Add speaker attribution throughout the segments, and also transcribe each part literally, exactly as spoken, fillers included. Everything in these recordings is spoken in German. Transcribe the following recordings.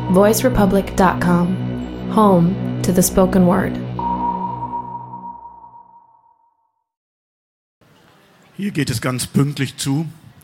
Speaker 1: voice republic dot com, home to the spoken word.
Speaker 2: Hier geht es ganz pünktlich zu.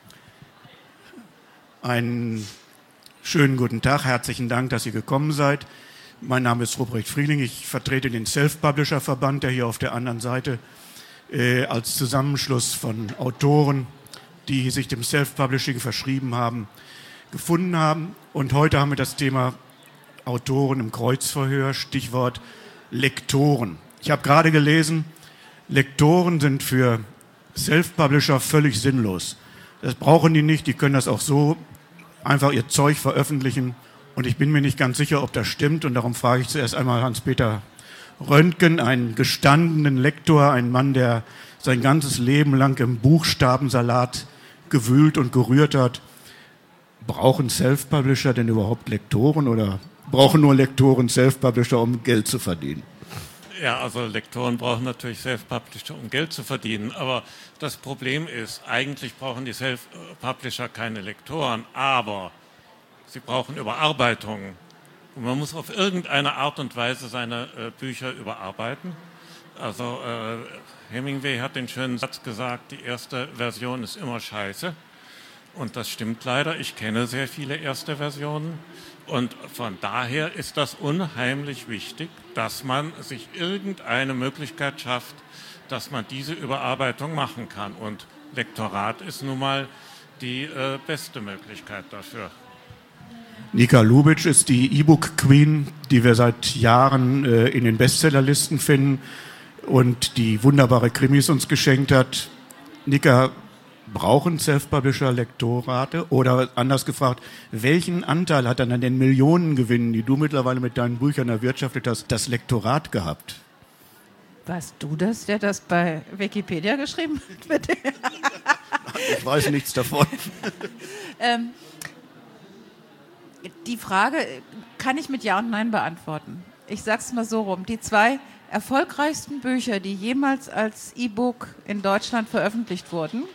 Speaker 2: Einen schönen guten Tag, herzlichen Dank, dass ihr gekommen seid. Mein Name ist Ruprecht Frieling, ich vertrete den Self-Publisher-Verband, der hier auf der anderen Seite äh, als Zusammenschluss von Autoren, die sich dem Self-Publishing verschrieben haben, gefunden haben. Und heute haben wir das Thema Autoren im Kreuzverhör, Stichwort Lektoren. Ich habe gerade gelesen, Lektoren sind für Self-Publisher völlig sinnlos. Das brauchen die nicht, die können das auch so einfach ihr Zeug veröffentlichen. Und ich bin mir nicht ganz sicher, ob das stimmt. Und darum frage ich zuerst einmal Hans-Peter Röntgen, einen gestandenen Lektor, ein Mann, der sein ganzes Leben lang im Buchstabensalat gewühlt und gerührt hat. Brauchen Self-Publisher denn überhaupt Lektoren oder brauchen nur Lektoren Self-Publisher, um Geld zu verdienen?
Speaker 3: Ja, also Lektoren brauchen natürlich Self-Publisher, um Geld zu verdienen. Aber das Problem ist, eigentlich brauchen die Self-Publisher keine Lektoren, aber sie brauchen Überarbeitungen. Und man muss auf irgendeine Art und Weise seine äh, Bücher überarbeiten. Also äh, Hemingway hat den schönen Satz gesagt, die erste Version ist immer scheiße. Und das stimmt leider. Ich kenne sehr viele erste Versionen. Und von daher ist das unheimlich wichtig, dass man sich irgendeine Möglichkeit schafft, dass man diese Überarbeitung machen kann. Und Lektorat ist nun mal die äh, beste Möglichkeit dafür.
Speaker 2: Nika Lubitsch ist die E-Book-Queen, die wir seit Jahren äh, in den Bestsellerlisten finden und die wunderbare Krimis uns geschenkt hat. Nika, brauchen Self-Publisher Lektorate? Oder anders gefragt, welchen Anteil hat dann an den Millionengewinnen, die du mittlerweile mit deinen Büchern erwirtschaftet hast, das Lektorat gehabt?
Speaker 4: Warst du das, der das bei Wikipedia geschrieben hat?
Speaker 2: Ich weiß nichts davon.
Speaker 4: ähm, die Frage kann ich mit Ja und Nein beantworten. Ich sag's mal so rum. Die zwei erfolgreichsten Bücher, die jemals als E-Book in Deutschland veröffentlicht wurden,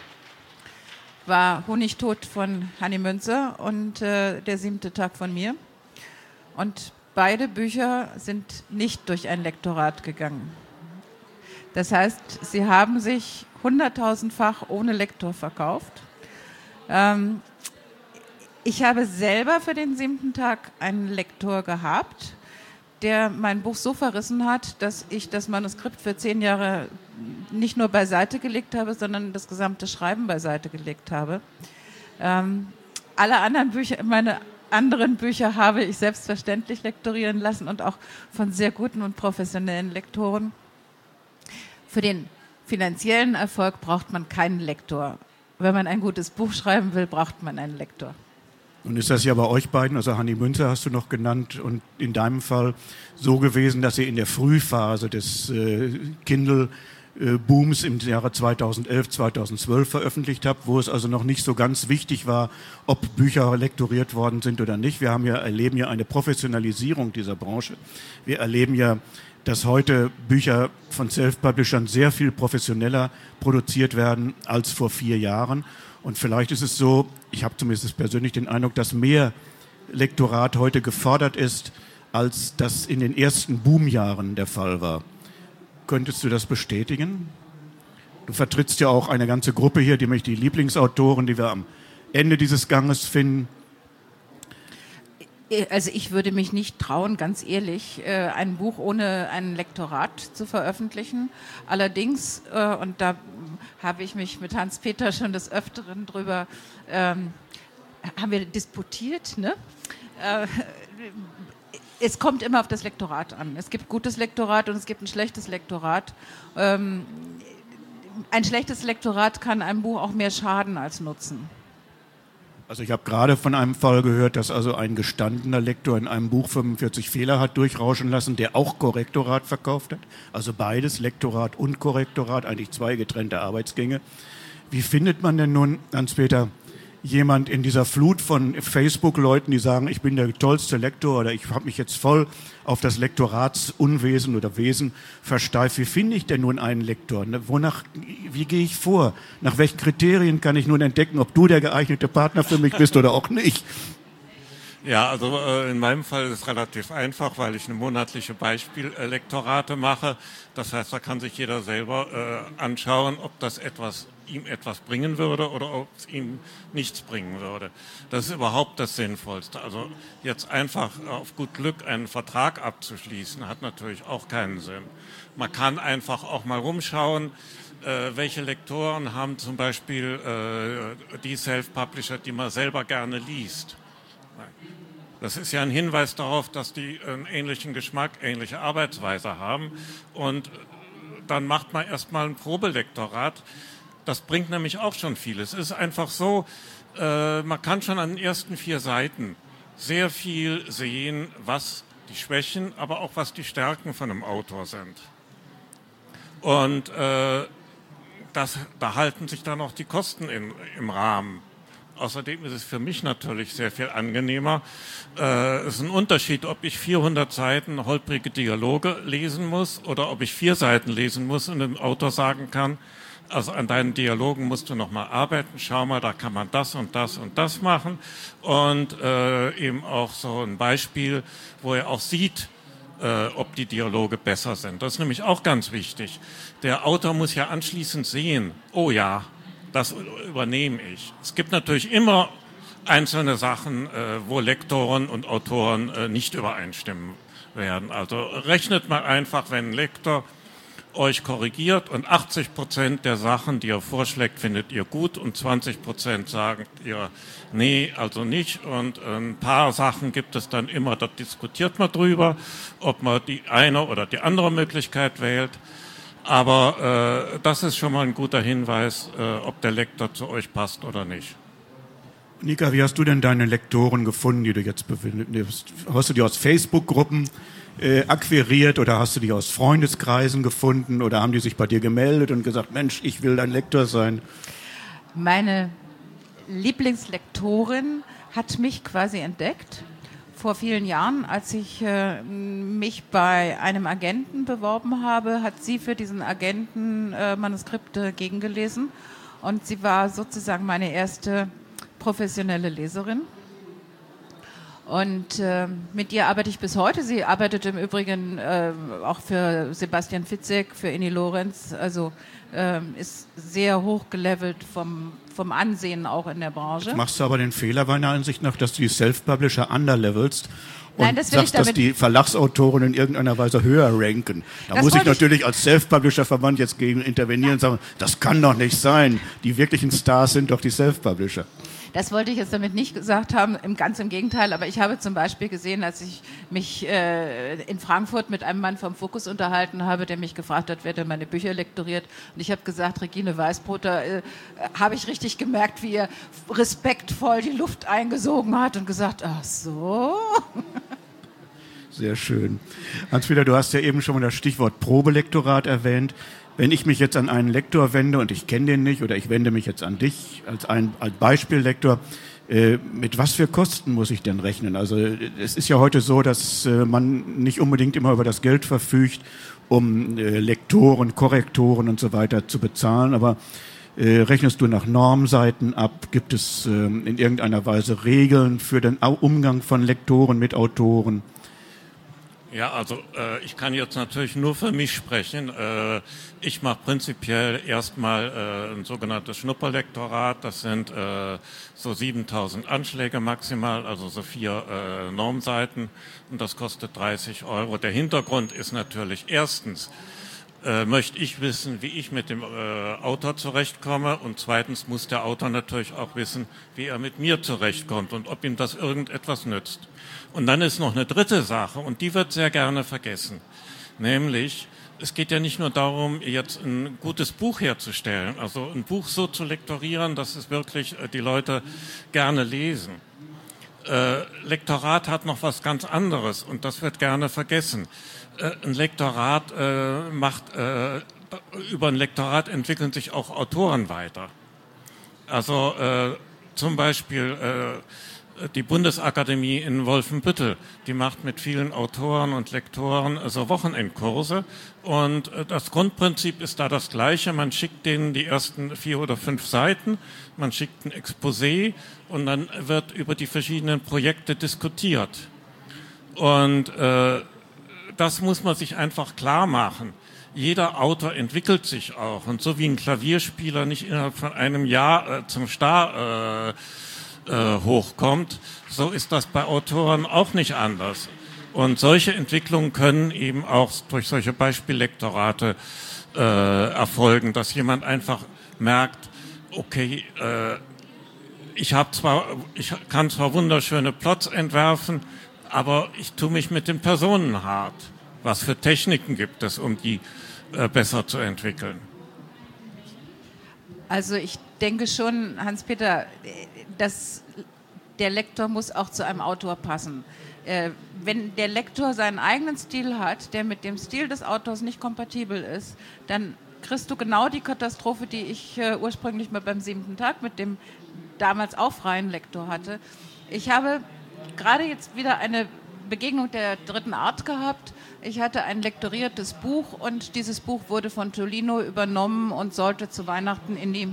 Speaker 4: war Honigtod von Hanni Münzer und äh, Der siebte Tag von mir. Und beide Bücher sind nicht durch ein Lektorat gegangen. Das heißt, sie haben sich hunderttausendfach ohne Lektor verkauft. Ähm, ich habe selber für den siebten Tag einen Lektor gehabt, der mein Buch so verrissen hat, dass ich das Manuskript für zehn Jahre nicht nur beiseite gelegt habe, sondern das gesamte Schreiben beiseite gelegt habe. Ähm, alle anderen Bücher, meine anderen Bücher habe ich selbstverständlich lektorieren lassen und auch von sehr guten und professionellen Lektoren. Für den finanziellen Erfolg braucht man keinen Lektor. Wenn man ein gutes Buch schreiben will, braucht man einen Lektor.
Speaker 2: Nun ist das ja bei euch beiden, also Hanni Münzer hast du noch genannt und in deinem Fall so gewesen, dass ihr in der Frühphase des äh, Kindle-Booms im Jahre zweitausendelf, zweitausendzwölf veröffentlicht habt, wo es also noch nicht so ganz wichtig war, ob Bücher lektoriert worden sind oder nicht. Wir haben ja, erleben ja eine Professionalisierung dieser Branche. Wir erleben ja, dass heute Bücher von Self-Publishern sehr viel professioneller produziert werden als vor vier Jahren. Und vielleicht ist es so, ich habe zumindest persönlich den Eindruck, dass mehr Lektorat heute gefordert ist, als das in den ersten Boomjahren der Fall war. Könntest du das bestätigen? Du vertrittst ja auch eine ganze Gruppe hier, nämlich die Lieblingsautoren, die wir am Ende dieses Ganges finden.
Speaker 4: Also ich würde mich nicht trauen, ganz ehrlich, ein Buch ohne ein Lektorat zu veröffentlichen. Allerdings, und da habe ich mich mit Hans-Peter schon des Öfteren drüber, ähm, haben wir disputiert, ne? Äh, es kommt immer auf das Lektorat an. Es gibt gutes Lektorat und es gibt ein schlechtes Lektorat. Ähm, ein schlechtes Lektorat kann einem Buch auch mehr schaden als nutzen.
Speaker 2: Also ich habe gerade von einem Fall gehört, dass also ein gestandener Lektor in einem Buch fünfundvierzig Fehler hat durchrauschen lassen, der auch Korrektorat verkauft hat. Also beides, Lektorat und Korrektorat, eigentlich zwei getrennte Arbeitsgänge. Wie findet man denn nun, Hans-Peter, jemand in dieser Flut von Facebook-Leuten, die sagen, ich bin der tollste Lektor oder ich habe mich jetzt voll auf das Lektoratsunwesen oder Wesen versteift. Wie finde ich denn nun einen Lektor? Wonach, wie gehe ich vor? Nach welchen Kriterien kann ich nun entdecken, ob du der geeignete Partner für mich bist oder auch nicht?
Speaker 3: Ja, also äh, in meinem Fall ist es relativ einfach, weil ich eine monatliche Beispiellektorate mache. Das heißt, da kann sich jeder selber äh, anschauen, ob das etwas ihm etwas bringen würde oder ob es ihm nichts bringen würde. Das ist überhaupt das Sinnvollste. Also jetzt einfach auf gut Glück einen Vertrag abzuschließen, hat natürlich auch keinen Sinn. Man kann einfach auch mal rumschauen, äh, welche Lektoren haben zum Beispiel äh, die Self-Publisher, die man selber gerne liest. Das ist ja ein Hinweis darauf, dass die einen ähnlichen Geschmack, ähnliche Arbeitsweise haben. Und dann macht man erstmal ein Probelektorat. Das bringt nämlich auch schon viel. Es ist einfach so, äh, man kann schon an den ersten vier Seiten sehr viel sehen, was die Schwächen, aber auch was die Stärken von einem Autor sind. Und äh, das, da halten sich dann auch die Kosten in, im Rahmen. Außerdem ist es für mich natürlich sehr viel angenehmer. Äh, es ist ein Unterschied, ob ich vierhundert Seiten holprige Dialoge lesen muss oder ob ich vier Seiten lesen muss und dem Autor sagen kann, also an deinen Dialogen musst du nochmal arbeiten, schau mal, da kann man das und das und das machen. Und äh, eben auch so ein Beispiel, wo er auch sieht, äh, ob die Dialoge besser sind. Das ist nämlich auch ganz wichtig. Der Autor muss ja anschließend sehen, oh ja, das übernehme ich. Es gibt natürlich immer einzelne Sachen, äh, wo Lektoren und Autoren äh, nicht übereinstimmen werden. Also rechnet mal einfach, wenn ein Lektor euch korrigiert und achtzig Prozent der Sachen, die er vorschlägt, findet ihr gut und zwanzig Prozent sagt ihr, nee, also nicht. Und ein paar Sachen gibt es dann immer, da diskutiert man drüber, ob man die eine oder die andere Möglichkeit wählt. Aber äh, das ist schon mal ein guter Hinweis, äh, ob der Lektor zu euch passt oder nicht.
Speaker 2: Nika, wie hast du denn deine Lektoren gefunden, die du jetzt befindest? Hast du die aus Facebook-Gruppen äh, akquiriert oder hast du die aus Freundeskreisen gefunden oder haben die sich bei dir gemeldet und gesagt, Mensch, ich will dein Lektor sein?
Speaker 4: Meine Lieblingslektorin hat mich quasi entdeckt. Vor vielen Jahren, als ich äh, mich bei einem Agenten beworben habe, hat sie für diesen Agenten äh, Manuskripte gegengelesen und sie war sozusagen meine erste professionelle Leserin. Und äh, mit ihr arbeite ich bis heute. Sie arbeitet im Übrigen äh, auch für Sebastian Fitzek, für Inni Lorenz, also äh, ist sehr hoch gelevelt vom, vom Ansehen auch in der Branche.
Speaker 2: Jetzt machst du aber den Fehler meiner Ansicht nach, dass du die Self-Publisher underlevelst und
Speaker 4: Nein, das will
Speaker 2: sagst,
Speaker 4: ich damit
Speaker 2: dass die Verlagsautoren in irgendeiner Weise höher ranken. Da
Speaker 4: Das
Speaker 2: muss ich
Speaker 4: wollte ich-
Speaker 2: natürlich als Self-Publisher-Verband jetzt gegen intervenieren und sagen, das kann doch nicht sein. Die wirklichen Stars sind doch die Self-Publisher.
Speaker 4: Das wollte ich jetzt damit nicht gesagt haben, im ganz im Gegenteil, aber ich habe zum Beispiel gesehen, als ich mich äh, in Frankfurt mit einem Mann vom Fokus unterhalten habe, der mich gefragt hat, wer denn meine Bücher lektoriert, und ich habe gesagt, Regine Weißbrother, äh, habe ich richtig gemerkt, wie er respektvoll die Luft eingesogen hat und gesagt, ach so.
Speaker 2: Sehr schön. Hans-Peter, du hast ja eben schon mal das Stichwort Probelektorat erwähnt. Wenn ich mich jetzt an einen Lektor wende und ich kenne den nicht oder ich wende mich jetzt an dich als ein als Beispiellektor, äh, mit was für Kosten muss ich denn rechnen? Also es ist ja heute so, dass äh, man nicht unbedingt immer über das Geld verfügt, um äh, Lektoren, Korrektoren und so weiter zu bezahlen, aber äh, rechnest du nach Normseiten ab? Gibt es äh, in irgendeiner Weise Regeln für den Umgang von Lektoren mit Autoren?
Speaker 3: Ja, also äh, ich kann jetzt natürlich nur für mich sprechen. Äh, ich mache prinzipiell erstmal äh, ein sogenanntes Schnupperlektorat. Das sind äh, so siebentausend Anschläge maximal, also so vier äh, Normseiten. Und das kostet dreißig Euro. Der Hintergrund ist natürlich erstens, äh, möchte ich wissen, wie ich mit dem äh, Autor zurechtkomme. Und zweitens muss der Autor natürlich auch wissen, wie er mit mir zurechtkommt und ob ihm das irgendetwas nützt. Und dann ist noch eine dritte Sache, und die wird sehr gerne vergessen. Nämlich, es geht ja nicht nur darum, jetzt ein gutes Buch herzustellen, also ein Buch so zu lektorieren, dass es wirklich die Leute gerne lesen. Äh, Lektorat hat noch was ganz anderes, und das wird gerne vergessen. Äh, ein Lektorat äh, macht, äh, über ein Lektorat entwickeln sich auch Autoren weiter. Also äh, zum Beispiel... Äh, die Bundesakademie in Wolfenbüttel, die macht mit vielen Autoren und Lektoren so Wochenendkurse. Und das Grundprinzip ist da das gleiche. Man schickt denen die ersten vier oder fünf Seiten, man schickt ein Exposé und dann wird über die verschiedenen Projekte diskutiert. Und äh, das muss man sich einfach klar machen. Jeder Autor entwickelt sich auch. Und so wie ein Klavierspieler nicht innerhalb von einem Jahr äh, zum Star äh, äh, hochkommt, so ist das bei Autoren auch nicht anders. Und solche Entwicklungen können eben auch durch solche Beispiellektorate äh, erfolgen, dass jemand einfach merkt, okay, äh, ich habe zwar, ich kann zwar wunderschöne Plots entwerfen, aber ich tue mich mit den Personen hart. Was für Techniken gibt es, um die äh, besser zu entwickeln?
Speaker 4: Also ich denke schon, Hans-Peter, dass der Lektor muss auch zu einem Autor passen. Äh, wenn der Lektor seinen eigenen Stil hat, der mit dem Stil des Autors nicht kompatibel ist, dann kriegst du genau die Katastrophe, die ich äh, ursprünglich mal beim siebten Tag mit dem damals auch freien Lektor hatte. Ich habe gerade jetzt wieder eine Begegnung der dritten Art gehabt. Ich hatte ein lektoriertes Buch und dieses Buch wurde von Tolino übernommen und sollte zu Weihnachten in die,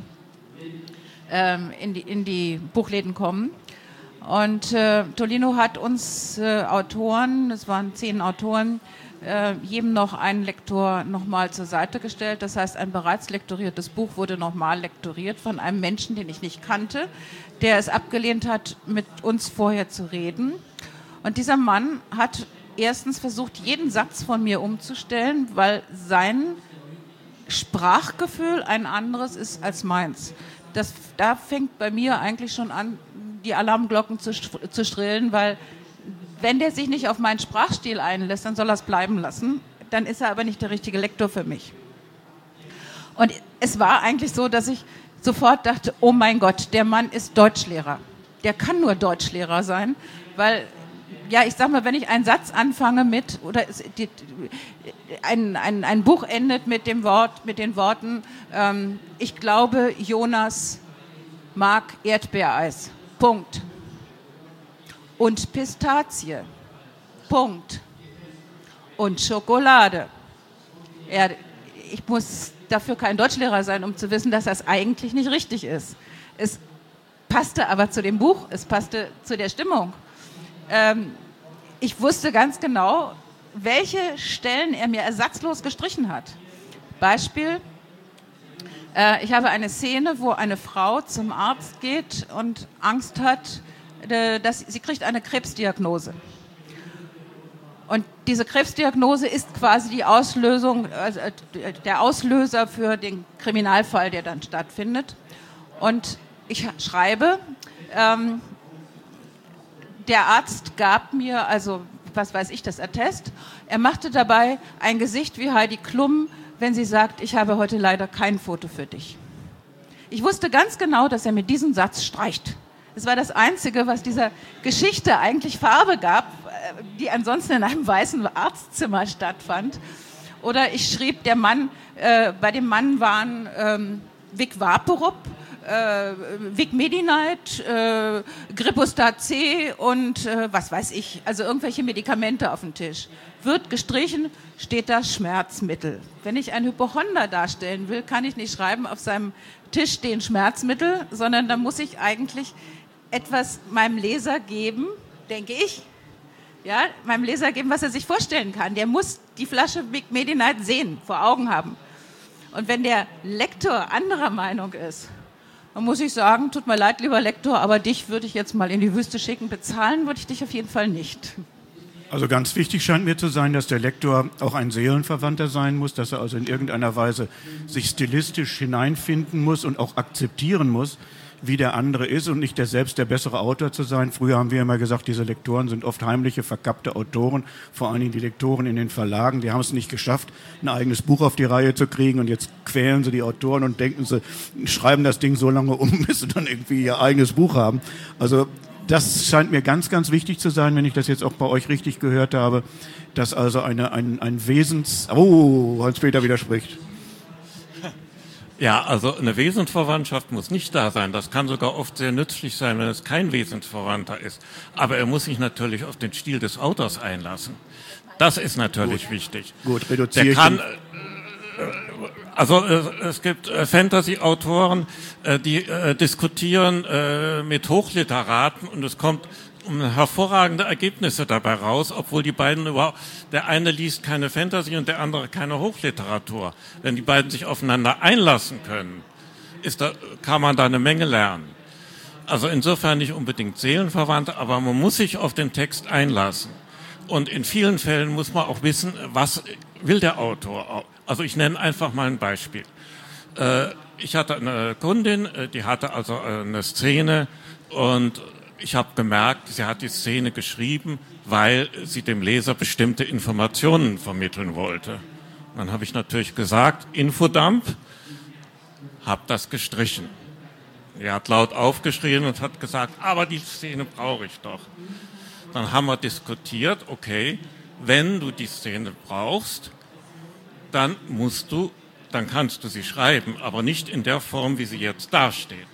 Speaker 4: ähm, in die, in die Buchläden kommen. Und äh, Tolino hat uns äh, Autoren, es waren zehn Autoren, äh, jedem noch einen Lektor nochmal zur Seite gestellt. Das heißt, ein bereits lektoriertes Buch wurde nochmal lektoriert von einem Menschen, den ich nicht kannte, der es abgelehnt hat, mit uns vorher zu reden. Und dieser Mann hat erstens versucht, jeden Satz von mir umzustellen, weil sein Sprachgefühl ein anderes ist als meins. Das, da fängt bei mir eigentlich schon an, die Alarmglocken zu, zu strillen, weil wenn der sich nicht auf meinen Sprachstil einlässt, dann soll er es bleiben lassen. Dann ist er aber nicht der richtige Lektor für mich. Und es war eigentlich so, dass ich sofort dachte, oh mein Gott, der Mann ist Deutschlehrer. Der kann nur Deutschlehrer sein, weil, ja, ich sag mal, wenn ich einen Satz anfange mit, oder die, ein, ein, ein Buch endet mit dem Wort, mit den Worten, ähm, ich glaube, Jonas mag Erdbeereis. Punkt. Und Pistazie. Punkt. Und Schokolade. Er, ich muss dafür kein Deutschlehrer sein, um zu wissen, dass das eigentlich nicht richtig ist. Es passte aber zu dem Buch, es passte zu der Stimmung. Ähm, ich wusste ganz genau, welche Stellen er mir ersatzlos gestrichen hat. Beispiel, äh, ich habe eine Szene, wo eine Frau zum Arzt geht und Angst hat, äh, dass sie kriegt eine Krebsdiagnose. Und diese Krebsdiagnose ist quasi die Auslösung, also der Auslöser für den Kriminalfall, der dann stattfindet. Und ich schreibe, ähm, der Arzt gab mir, also was weiß ich, das Attest. Er machte dabei ein Gesicht wie Heidi Klum, wenn sie sagt, ich habe heute leider kein Foto für dich. Ich wusste ganz genau, dass er mir diesen Satz streicht. Es war das Einzige, was dieser Geschichte eigentlich Farbe gab, die ansonsten in einem weißen Arztzimmer stattfand. Oder ich schrieb, der Mann, äh, bei dem Mann waren ähm, Vic Vaporub, äh, Vic Medi-Night, äh, Gripostat C und äh, was weiß ich, also irgendwelche Medikamente auf dem Tisch. Wird gestrichen, steht da Schmerzmittel. Wenn ich ein Hypochonder darstellen will, kann ich nicht schreiben, auf seinem Tisch stehen Schmerzmittel, sondern da muss ich eigentlich etwas meinem Leser geben, denke ich, ja, meinem Leser geben, was er sich vorstellen kann. Der muss die Flasche Vic Medi-Night sehen, vor Augen haben. Und wenn der Lektor anderer Meinung ist, dann muss ich sagen, tut mir leid, lieber Lektor, aber dich würde ich jetzt mal in die Wüste schicken. Bezahlen würde ich dich auf jeden Fall nicht.
Speaker 2: Also ganz wichtig scheint mir zu sein, dass der Lektor auch ein Seelenverwandter sein muss, dass er also in irgendeiner Weise sich stilistisch hineinfinden muss und auch akzeptieren muss, wie der andere ist und nicht der selbst der bessere Autor zu sein. Früher haben wir immer gesagt, diese Lektoren sind oft heimliche, verkappte Autoren, vor allen Dingen die Lektoren in den Verlagen, die haben es nicht geschafft, ein eigenes Buch auf die Reihe zu kriegen und jetzt quälen sie die Autoren und denken sie, schreiben das Ding so lange um, bis sie dann irgendwie ihr eigenes Buch haben. Also das scheint mir ganz, ganz wichtig zu sein, wenn ich das jetzt auch bei euch richtig gehört habe, dass also eine, ein, ein Wesens... Oh, Hans-Peter widerspricht.
Speaker 3: Ja, also eine Wesensverwandtschaft muss nicht da sein. Das kann sogar oft sehr nützlich sein, wenn es kein Wesensverwandter ist. Aber er muss sich natürlich auf den Stil des Autors einlassen. Das ist natürlich Gut. wichtig.
Speaker 2: Gut, reduziere
Speaker 3: Der kann, also es gibt Fantasy-Autoren, die diskutieren mit Hochliteraten und es kommt hervorragende Ergebnisse dabei raus, obwohl die beiden überhaupt, der eine liest keine Fantasy und der andere keine Hochliteratur. Wenn die beiden sich aufeinander einlassen können, ist da, kann man da eine Menge lernen. Also insofern nicht unbedingt Seelenverwandte, aber man muss sich auf den Text einlassen. Und in vielen Fällen muss man auch wissen, was will der Autor. Also ich nenne einfach mal ein Beispiel. Ich hatte eine Kundin, die hatte also eine Szene und ich habe gemerkt, sie hat die Szene geschrieben, weil sie dem Leser bestimmte Informationen vermitteln wollte. Dann habe ich natürlich gesagt, Infodump, habe das gestrichen. Er hat laut aufgeschrien und hat gesagt, aber die Szene brauche ich doch. Dann haben wir diskutiert, okay, wenn du die Szene brauchst, dann musst du, dann kannst du sie schreiben, aber nicht in der Form, wie sie jetzt dasteht.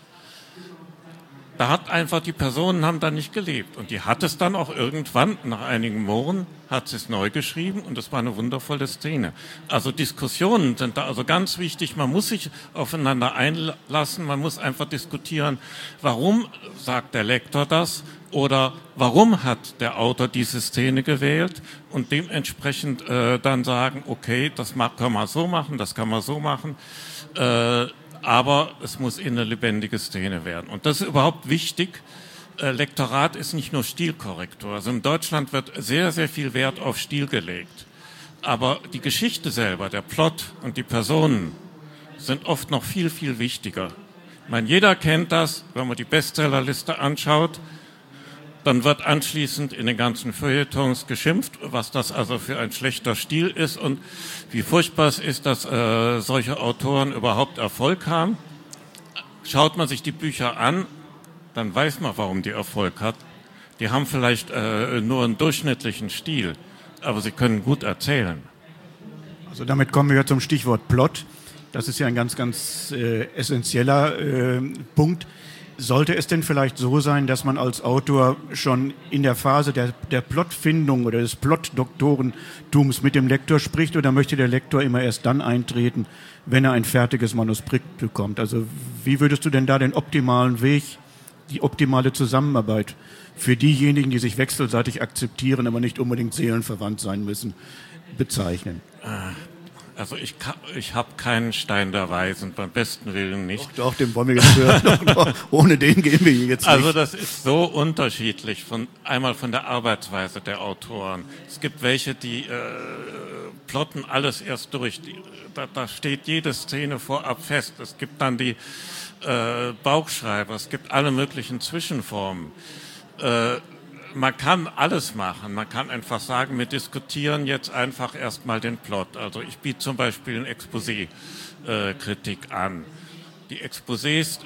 Speaker 3: Da hat einfach, die Personen haben da nicht gelebt. Und die hat es dann auch irgendwann, nach einigen Monaten, hat sie es neu geschrieben und es war eine wundervolle Szene. Also Diskussionen sind da also ganz wichtig. Man muss sich aufeinander einlassen, man muss einfach diskutieren, warum sagt der Lektor das oder warum hat der Autor diese Szene gewählt und dementsprechend äh, dann sagen, okay, das kann man so machen, das kann man so machen, äh, aber es muss eine lebendige Szene werden. Und das ist überhaupt wichtig. Äh, Lektorat ist nicht nur Stilkorrektur. Also in Deutschland wird sehr, sehr viel Wert auf Stil gelegt. Aber die Geschichte selber, der Plot und die Personen sind oft noch viel, viel wichtiger. Ich meine, jeder kennt das, wenn man die Bestsellerliste anschaut, dann wird anschließend in den ganzen Feuilletons geschimpft, was das also für ein schlechter Stil ist und wie furchtbar es ist, dass äh, solche Autoren überhaupt Erfolg haben. Schaut man sich die Bücher an, dann weiß man, warum die Erfolg hat. Die haben vielleicht äh, nur einen durchschnittlichen Stil, aber sie können gut erzählen.
Speaker 2: Also damit kommen wir ja zum Stichwort Plot. Das ist ja ein ganz, ganz äh, essentieller äh, Punkt. Sollte es denn vielleicht so sein, dass man als Autor schon in der Phase der, der Plotfindung oder des Plotdoktorentums mit dem Lektor spricht, oder möchte der Lektor immer erst dann eintreten, wenn er ein fertiges Manuskript bekommt? Also wie würdest du denn da den optimalen Weg, die optimale Zusammenarbeit für diejenigen, die sich wechselseitig akzeptieren, aber nicht unbedingt seelenverwandt sein müssen, bezeichnen?
Speaker 3: Also ich, ich habe keinen Stein der Weisen, beim besten Willen nicht.
Speaker 2: Doch, doch, den wollen wir jetzt hören. doch, doch. Ohne den gehen wir hier jetzt nicht.
Speaker 3: Also das ist so unterschiedlich, von, einmal von der Arbeitsweise der Autoren. Es gibt welche, die äh, plotten alles erst durch. Die, da, da steht jede Szene vorab fest. Es gibt dann die äh, Bauchschreiber, es gibt alle möglichen Zwischenformen. Äh, Man kann alles machen. Man kann einfach sagen, wir diskutieren jetzt einfach erstmal den Plot. Also ich biete zum Beispiel eine Exposé-Kritik äh, an. Die Exposés,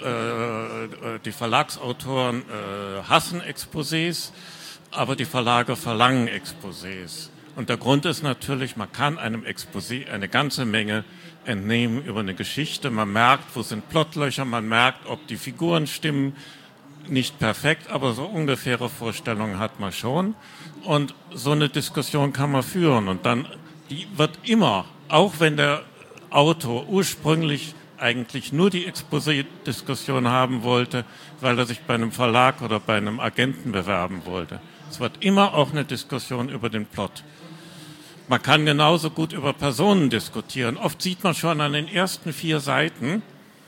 Speaker 3: äh, die Verlagsautoren äh, hassen Exposés, aber die Verlage verlangen Exposés. Und der Grund ist natürlich, man kann einem Exposé eine ganze Menge entnehmen über eine Geschichte. Man merkt, wo sind Plotlöcher, man merkt, ob die Figuren stimmen. Nicht perfekt, aber so ungefähre Vorstellungen hat man schon. Und so eine Diskussion kann man führen. Und dann, die wird immer, auch wenn der Autor ursprünglich eigentlich nur die Exposé-Diskussion haben wollte, weil er sich bei einem Verlag oder bei einem Agenten bewerben wollte. Es wird immer auch eine Diskussion über den Plot. Man kann genauso gut über Personen diskutieren. Oft sieht man schon an den ersten vier Seiten,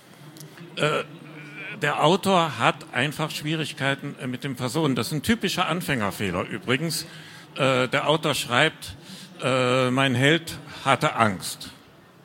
Speaker 3: äh, der Autor hat einfach Schwierigkeiten mit den Personen. Das ist ein typischer Anfängerfehler übrigens. Äh, der Autor schreibt, äh, mein Held hatte Angst.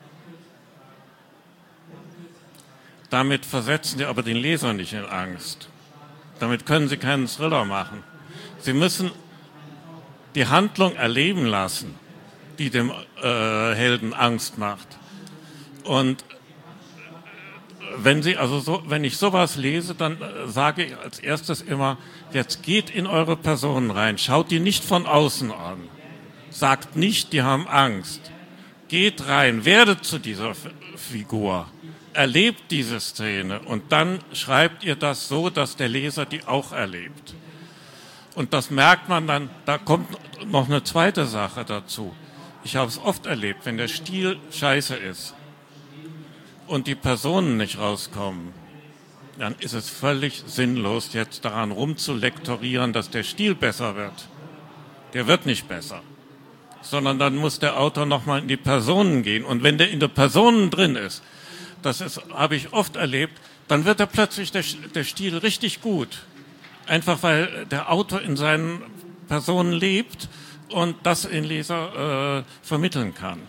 Speaker 3: Damit versetzen Sie aber den Leser nicht in Angst. Damit können Sie keinen Thriller machen. Sie müssen die Handlung erleben lassen, die dem äh, Helden Angst macht. Und Wenn Sie also so, wenn ich sowas lese, dann äh, sage ich als erstes immer: Jetzt geht in eure Personen rein, schaut die nicht von außen an, sagt nicht, die haben Angst. geht rein, werdet zu dieser F- Figur, erlebt diese Szene und dann schreibt ihr das so, dass der Leser die auch erlebt. Und das merkt man dann, da kommt noch eine zweite Sache dazu. Ich habe es oft erlebt, wenn der Stil scheiße ist und die Personen nicht rauskommen, dann ist es völlig sinnlos, jetzt daran rumzulektorieren, dass der Stil besser wird. Der wird nicht besser. Sondern dann muss der Autor nochmal in die Personen gehen. Und wenn der in den Personen drin ist, das ist, habe ich oft erlebt, dann wird er plötzlich der, der Stil richtig gut. Einfach weil der Autor in seinen Personen lebt und das in Leser äh, vermitteln kann.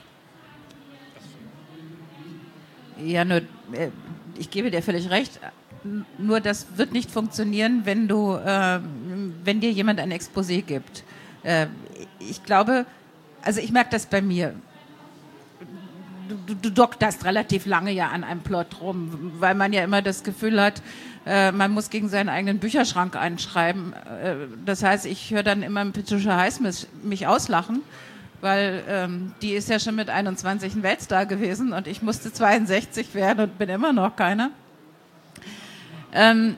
Speaker 4: Ja, nur, äh, ich gebe dir völlig recht. Nur das wird nicht funktionieren, wenn du, äh, wenn dir jemand ein Exposé gibt. Äh, ich glaube, also ich merke das bei mir. Du, du dokterst relativ lange ja an einem Plot rum, weil man ja immer das Gefühl hat, äh, man muss gegen seinen eigenen Bücherschrank einschreiben. Äh, das heißt, ich höre dann immer Patricia Highsmith mich auslachen, weil ähm, die ist ja schon mit einundzwanzig ein Weltstar gewesen und ich musste zweiundsechzig werden und bin immer noch keiner. Ähm,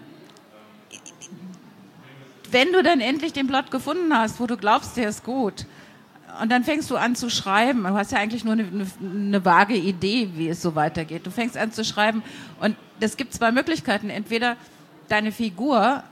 Speaker 4: wenn du dann endlich den Plot gefunden hast, wo du glaubst, der ist gut, und dann fängst du an zu schreiben. Du hast ja eigentlich nur eine, eine, eine vage Idee, wie es so weitergeht. Du fängst an zu schreiben und es gibt zwei Möglichkeiten. Entweder deine Figur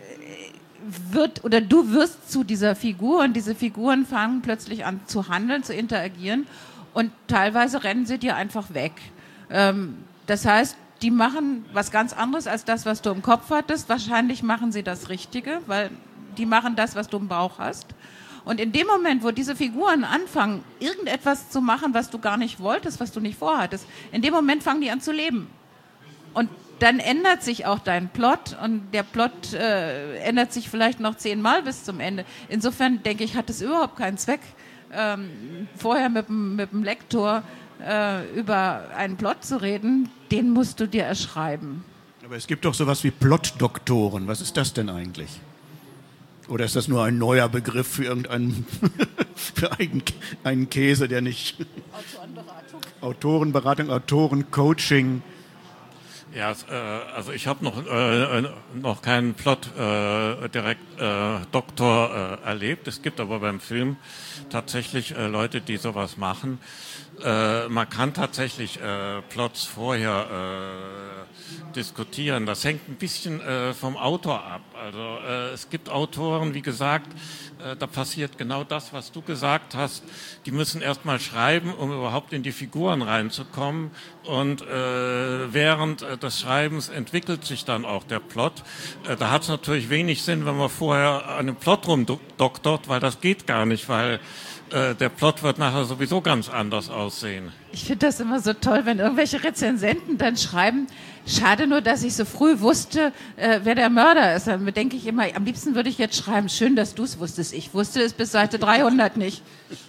Speaker 4: wird oder du wirst zu dieser Figur und diese Figuren fangen plötzlich an zu handeln, zu interagieren und teilweise rennen sie dir einfach weg. Ähm, das heißt, die machen was ganz anderes als das, was du im Kopf hattest. Wahrscheinlich machen sie das Richtige, weil die machen das, was du im Bauch hast. Und in dem Moment, wo diese Figuren anfangen, irgendetwas zu machen, was du gar nicht wolltest, was du nicht vorhattest, in dem Moment fangen die an zu leben. Und dann ändert sich auch dein Plot und der Plot äh, ändert sich vielleicht noch zehnmal bis zum Ende. Insofern denke ich, hat es überhaupt keinen Zweck, ähm, vorher mit dem, mit dem Lektor äh, über einen Plot zu reden. Den musst du dir erschreiben.
Speaker 2: Aber es gibt doch sowas wie Plotdoktoren. Was ist das denn eigentlich? Oder ist das nur ein neuer Begriff für irgendeinen für einen, einen Käse, der nicht... Autorenberatung. Autorenberatung, Autorencoaching.
Speaker 3: Ja, äh, also ich habe noch, äh, noch keinen Plot äh, direkt äh, Doktor äh, erlebt. Es gibt aber beim Film tatsächlich äh, Leute, die sowas machen. Äh, man kann tatsächlich äh, Plots vorher äh, diskutieren. Das hängt ein bisschen äh, vom Autor ab. Also äh, es gibt Autoren, wie gesagt, äh, da passiert genau das, was du gesagt hast. Die müssen erst mal schreiben, um überhaupt in die Figuren reinzukommen. Und äh, während äh, des Schreibens entwickelt sich dann auch der Plot. Äh, da hat es natürlich wenig Sinn, wenn man vorher an dem Plot rumdoktort, weil das geht gar nicht, weil äh, der Plot wird nachher sowieso ganz anders aussehen.
Speaker 4: Ich finde das immer so toll, wenn irgendwelche Rezensenten dann schreiben, schade nur, dass ich so früh wusste, äh, wer der Mörder ist. Dann denke ich immer, am liebsten würde ich jetzt schreiben, schön, dass du es wusstest. Ich wusste es bis Seite dreihundert nicht.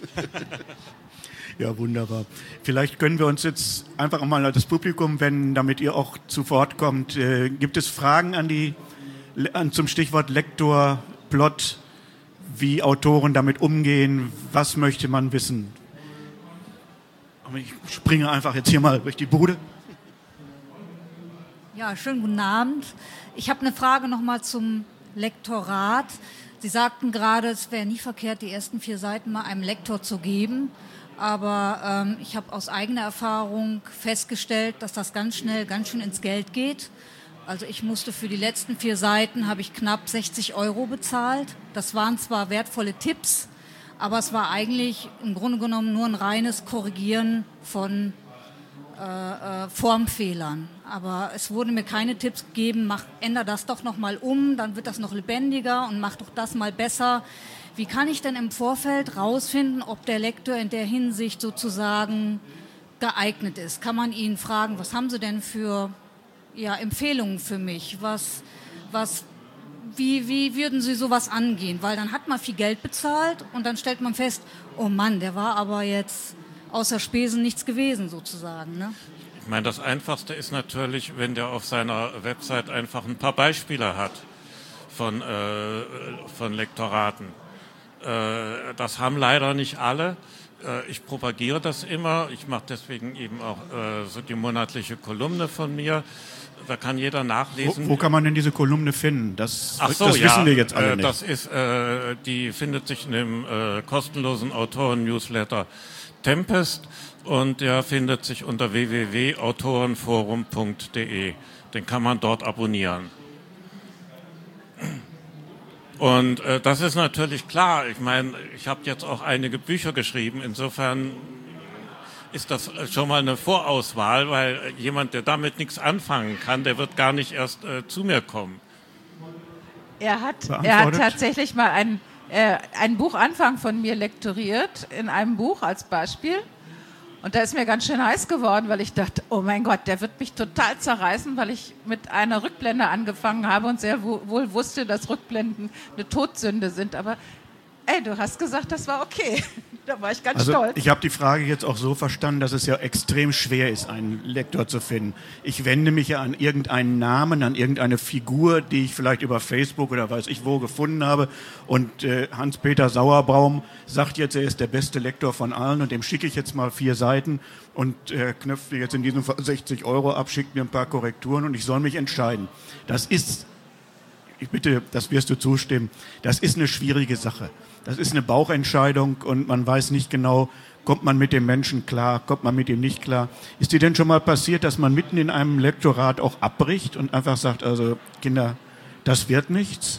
Speaker 2: Ja, wunderbar. Vielleicht können wir uns jetzt einfach mal an das Publikum wenden, damit ihr auch zu Wort kommt. Äh, gibt es Fragen an die, an, zum Stichwort Lektor, Plot, wie Autoren damit umgehen? Was möchte man wissen? Aber ich springe einfach jetzt hier mal durch die Bude.
Speaker 5: Ja, schönen guten Abend. Ich habe eine Frage nochmal zum Lektorat. Sie sagten gerade, es wäre nie verkehrt, die ersten vier Seiten mal einem Lektor zu geben. Aber ähm, ich habe aus eigener Erfahrung festgestellt, dass das ganz schnell ganz schön ins Geld geht. Also ich musste für die letzten vier Seiten, habe ich knapp sechzig Euro bezahlt. Das waren zwar wertvolle Tipps, aber es war eigentlich im Grunde genommen nur ein reines Korrigieren von äh, äh, Formfehlern. Aber es wurden mir keine Tipps gegeben, mach, änder das doch noch mal um, dann wird das noch lebendiger und mach doch das mal besser. Wie kann ich denn im Vorfeld rausfinden, ob der Lektor in der Hinsicht sozusagen geeignet ist? Kann man ihn fragen, was haben Sie denn für ja, Empfehlungen für mich? Was, was, wie, wie würden Sie sowas angehen? Weil dann hat man viel Geld bezahlt und dann stellt man fest, oh Mann, der war aber jetzt außer Spesen nichts gewesen sozusagen, ne?
Speaker 3: Ich meine, das Einfachste ist natürlich, wenn der auf seiner Website einfach ein paar Beispiele hat von, äh, von Lektoraten. Äh, das haben leider nicht alle. äh, ich propagiere das immer. Ich mache deswegen eben auch äh, so die monatliche Kolumne von mir. Da kann jeder nachlesen.
Speaker 2: Wo, wo kann man denn diese Kolumne finden? Das,
Speaker 3: Ach so,
Speaker 2: das
Speaker 3: ja,
Speaker 2: wissen wir jetzt alle
Speaker 3: äh,
Speaker 2: nicht.
Speaker 3: Das ist, äh, die findet sich in dem äh, kostenlosen Autoren-Newsletter Tempest und der findet sich unter w w w punkt autorenforum punkt d e. Den kann man dort abonnieren. Und äh, das ist natürlich klar. Ich meine, ich habe jetzt auch einige Bücher geschrieben. Insofern ist das schon mal eine Vorauswahl, weil jemand, der damit nichts anfangen kann, der wird gar nicht erst äh, zu mir kommen.
Speaker 4: Er hat, er hat tatsächlich mal ein, äh, ein Buchanfang von mir lektoriert, in einem Buch als Beispiel. Und da ist mir ganz schön heiß geworden, weil ich dachte, oh mein Gott, der wird mich total zerreißen, weil ich mit einer Rückblende angefangen habe und sehr wohl wusste, dass Rückblenden eine Todsünde sind. Aber ey, du hast gesagt, das war okay. Da war ich ganz
Speaker 2: also,
Speaker 4: stolz.
Speaker 2: Ich habe die Frage jetzt auch so verstanden, dass es ja extrem schwer ist, einen Lektor zu finden. Ich wende mich ja an irgendeinen Namen, an irgendeine Figur, die ich vielleicht über Facebook oder weiß ich wo gefunden habe. Und äh, Hans-Peter Sauerbaum sagt jetzt, er ist der beste Lektor von allen und dem schicke ich jetzt mal vier Seiten und er äh, knöpft mir jetzt in diesem Fall sechzig Euro ab, schickt mir ein paar Korrekturen und ich soll mich entscheiden. Das ist, ich bitte, das wirst du zustimmen, das ist eine schwierige Sache. Das ist eine Bauchentscheidung und man weiß nicht genau, kommt man mit dem Menschen klar, kommt man mit ihm nicht klar. Ist dir denn schon mal passiert, dass man mitten in einem Lektorat auch abbricht und einfach sagt, also Kinder, das wird nichts?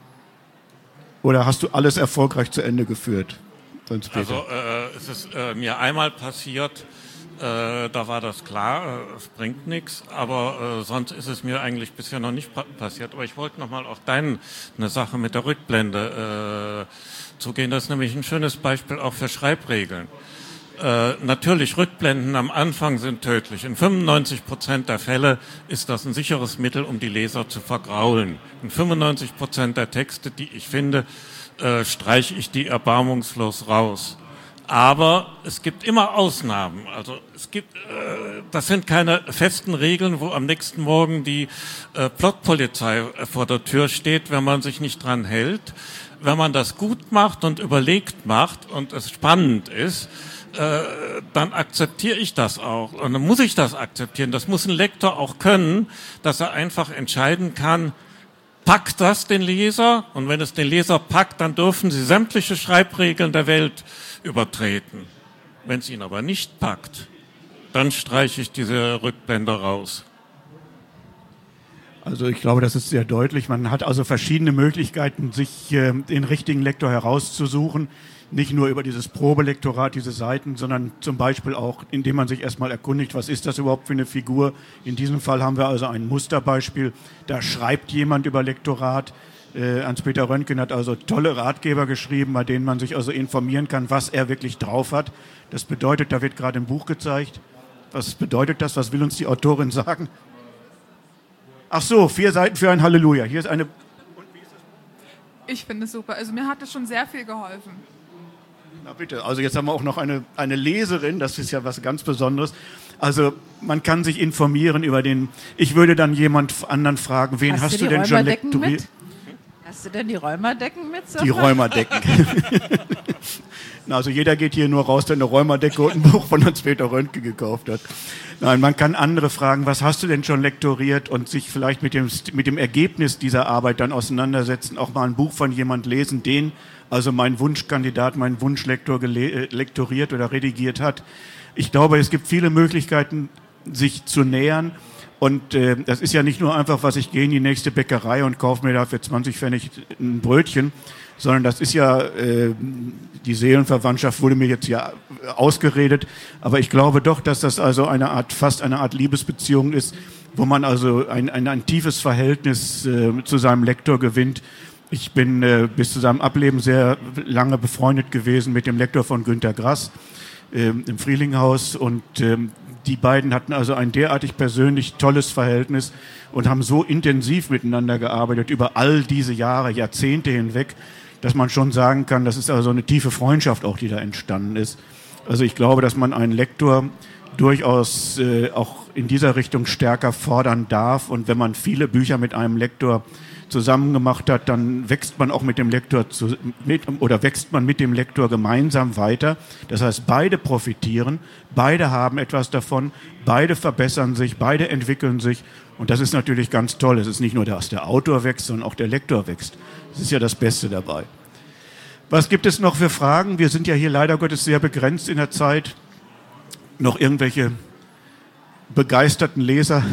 Speaker 2: Oder hast du alles erfolgreich zu Ende geführt? Sonst
Speaker 3: also äh, es ist äh, mir einmal passiert, äh, da war das klar, äh, es bringt nichts, aber äh, sonst ist es mir eigentlich bisher noch nicht pa- passiert. Aber ich wollte noch mal auf deine Sache mit der Rückblende äh, zugehen. Das ist nämlich ein schönes Beispiel auch für Schreibregeln. Äh, natürlich, Rückblenden am Anfang sind tödlich. In fünfundneunzig Prozent der Fälle ist das ein sicheres Mittel, um die Leser zu vergraulen. In fünfundneunzig Prozent der Texte, die ich finde, äh, streiche ich die erbarmungslos raus. Aber es gibt immer Ausnahmen. Also es gibt, äh, das sind keine festen Regeln, wo am nächsten Morgen die äh, Plotpolizei vor der Tür steht, wenn man sich nicht dran hält. Wenn man das gut macht und überlegt macht und es spannend ist, äh, dann akzeptiere ich das auch. Und dann muss ich das akzeptieren. Das muss ein Lektor auch können, dass er einfach entscheiden kann, packt das den Leser? Und wenn es den Leser packt, dann dürfen sie sämtliche Schreibregeln der Welt übertreten. Wenn es ihn aber nicht packt, dann streiche ich diese Rückblende raus.
Speaker 2: Also ich glaube, das ist sehr deutlich. Man hat also verschiedene Möglichkeiten, sich äh, den richtigen Lektor herauszusuchen. Nicht nur über dieses Probelektorat, diese Seiten, sondern zum Beispiel auch, indem man sich erstmal erkundigt, was ist das überhaupt für eine Figur. In diesem Fall haben wir also ein Musterbeispiel. Da schreibt jemand über Lektorat. Äh, Hans-Peter Röntgen hat also tolle Ratgeber geschrieben, bei denen man sich also informieren kann, was er wirklich drauf hat. Das bedeutet, da wird gerade ein Buch gezeigt. Was bedeutet das? Was will uns die Autorin sagen? Ach so, vier Seiten für ein Halleluja. Hier ist eine...
Speaker 6: Ich finde es super. Also mir hat es schon sehr viel geholfen.
Speaker 2: Na bitte, also jetzt haben wir auch noch eine, eine Leserin, das ist ja was ganz Besonderes. Also man kann sich informieren über den... Ich würde dann jemand anderen fragen, wen hast, hast du, du denn schon lektoriert?
Speaker 4: Hast du denn die Rheumadecken mit?
Speaker 2: Die Rheumadecken. Also jeder geht hier nur raus, der eine Rheumadecke und ein Buch von Hans-Peter Röntgen gekauft hat. Nein, man kann andere fragen, was hast du denn schon lektoriert und sich vielleicht mit dem, mit dem Ergebnis dieser Arbeit dann auseinandersetzen, auch mal ein Buch von jemand lesen, den also mein Wunschkandidat, mein Wunschlektor gele- lektoriert oder redigiert hat. Ich glaube, es gibt viele Möglichkeiten, sich zu nähern. Und äh, das ist ja nicht nur einfach, was ich gehe in die nächste Bäckerei und kaufe mir da für zwanzig Pfennig ein Brötchen, sondern das ist ja, äh, die Seelenverwandtschaft wurde mir jetzt ja ausgeredet, aber ich glaube doch, dass das also eine Art, fast eine Art Liebesbeziehung ist, wo man also ein, ein, ein tiefes Verhältnis äh, zu seinem Lektor gewinnt. Ich bin äh, bis zu seinem Ableben sehr lange befreundet gewesen mit dem Lektor von Günter Grass äh, im Friehlinghaus und äh, die beiden hatten also ein derartig persönlich tolles Verhältnis und haben so intensiv miteinander gearbeitet über all diese Jahre, Jahrzehnte hinweg, dass man schon sagen kann, das ist also eine tiefe Freundschaft auch, die da entstanden ist. Also ich glaube, dass man einen Lektor durchaus äh, auch in dieser Richtung stärker fordern darf und wenn man viele Bücher mit einem Lektor zusammen gemacht hat, dann wächst man auch mit dem Lektor zu, mit, oder wächst man mit dem Lektor gemeinsam weiter. Das heißt, beide profitieren, beide haben etwas davon, beide verbessern sich, beide entwickeln sich. Und das ist natürlich ganz toll. Es ist nicht nur, dass der Autor wächst, sondern auch der Lektor wächst. Das ist ja das Beste dabei. Was gibt es noch für Fragen? Wir sind ja hier leider Gottes sehr begrenzt in der Zeit. Noch irgendwelche begeisterten Leser?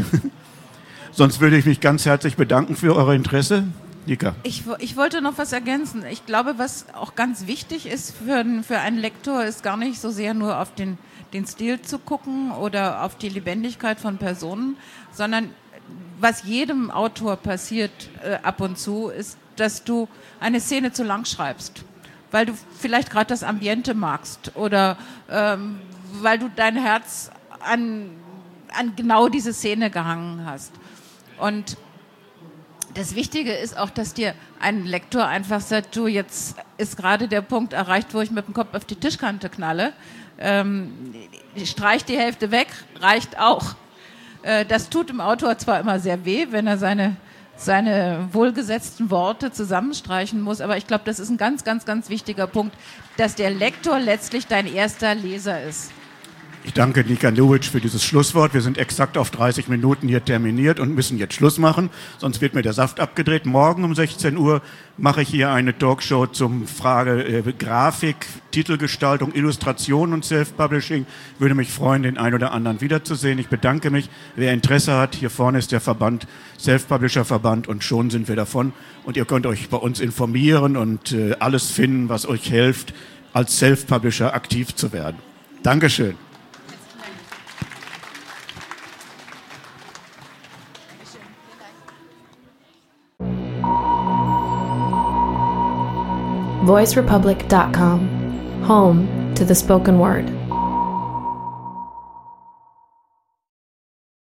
Speaker 2: Sonst würde ich mich ganz herzlich bedanken für euer Interesse. Nika.
Speaker 4: Ich, ich wollte noch was ergänzen. Ich glaube, was auch ganz wichtig ist für, für einen Lektor, ist gar nicht so sehr nur auf den, den Stil zu gucken oder auf die Lebendigkeit von Personen, sondern was jedem Autor passiert äh, ab und zu, ist, dass du eine Szene zu lang schreibst, weil du vielleicht gerade das Ambiente magst oder ähm, weil du dein Herz an, an genau diese Szene gehangen hast. Und das Wichtige ist auch, dass dir ein Lektor einfach sagt, du, jetzt ist gerade der Punkt erreicht, wo ich mit dem Kopf auf die Tischkante knalle. Ähm, streich die Hälfte weg, reicht auch. Äh, das tut dem Autor zwar immer sehr weh, wenn er seine, seine wohlgesetzten Worte zusammenstreichen muss, aber ich glaube, das ist ein ganz, ganz, ganz wichtiger Punkt, dass der Lektor letztlich dein erster Leser ist.
Speaker 2: Ich danke Nika Lewitsch für dieses Schlusswort. Wir sind exakt auf dreißig Minuten hier terminiert und müssen jetzt Schluss machen, sonst wird mir der Saft abgedreht. Morgen um sechzehn Uhr mache ich hier eine Talkshow zum Frage äh, Grafik, Titelgestaltung, Illustration und Self-Publishing. Würde mich freuen, den einen oder anderen wiederzusehen. Ich bedanke mich. Wer Interesse hat, hier vorne ist der Verband, Self-Publisher-Verband, und schon sind wir davon. Und ihr könnt euch bei uns informieren und äh, alles finden, was euch hilft, als Self-Publisher aktiv zu werden. Dankeschön.
Speaker 1: voice republic dot com, home to the spoken word.